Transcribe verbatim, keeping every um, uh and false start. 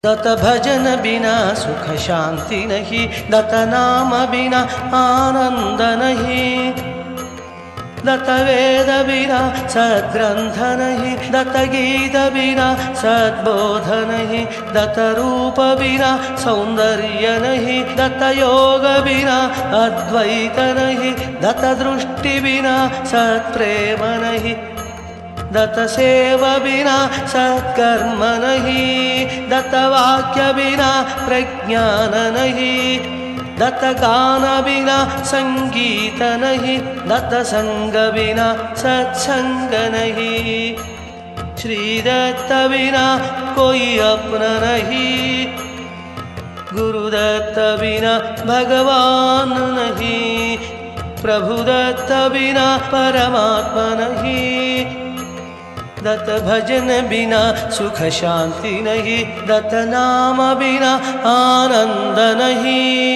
दत्त भजन बिना सुख शांति नहीं, दत्त नाम बिना आनंद नहीं, दत्त वेद बिना सद्ग्रंथ नहीं, दत्त गीत बिना सद्बोध नहीं, दत्त रूप बिना सौंदर्य नहीं, दत्त योग बिना अद्वैत नहीं, दत्त दृष्टि बिना सत्प्रेम नहीं, दत्त सेव बिना सत्कर्म नहीं, दत्त वाक्य बिना प्रज्ञान नहीं, दत्त गान बिना संगीत नहीं, दत्त संग बिना सत्संग नहीं, श्री दत्त बिना कोई अपना नहीं, गुरु दत्त बिना भगवान नहीं, प्रभु दत्त बिना परमात्मा नहीं, दत्त भजन बिना सुख शांति नहीं, दत्त नाम बिना आनंद नहीं।